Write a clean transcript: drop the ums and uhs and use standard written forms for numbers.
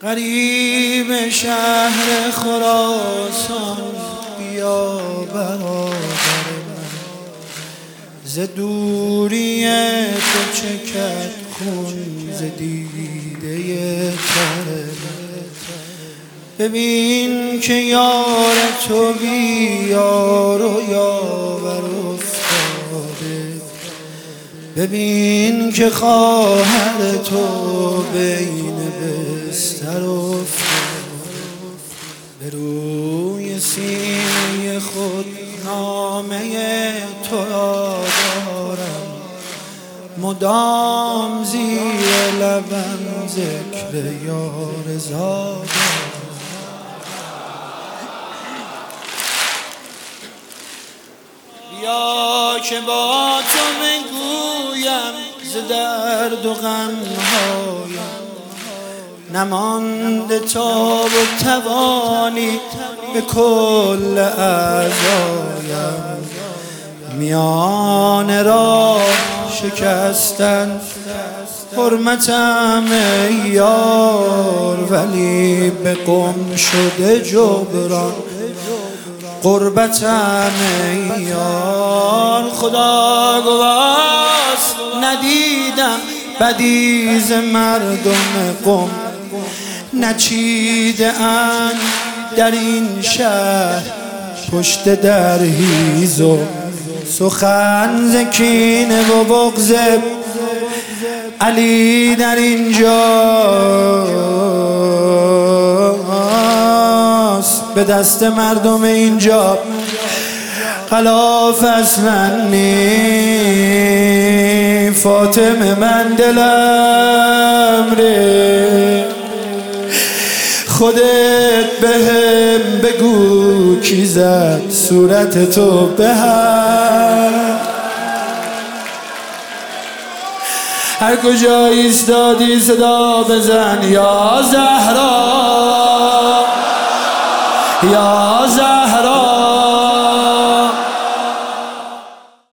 غریب شهر خراسان بیا برادر من، ز دوری تو چکد خون ز دیده تر من. ببین که یار تو بی یار و یاور افتاده، ببین که خواهر تو بین بستر افتاده. به روی سینه خود نامه تو را دارم، مدام زیر لبم ذکر یار زادم. بیا که با تو بگویم ز درد و غمهایم، نمانده تاب و توانی به کل اعضایم. میان راه شکستن حرمتم ای یار، ولی به گم شده جبران قربتم ای یار. خدا گواست ندیدم بدی ز مردم قم، نچیده اند در این شهر پشت در هیزم. سخن ز کینه و بغض علی در اینجاست، به دست مردم اینجا خلاف اصلا نی. فاطمه من دلم ره، خودت بهم بگو کی زد صورت تو به هم. هر کجا ایستادی صدا بزن یا زهرا، یا زهرا.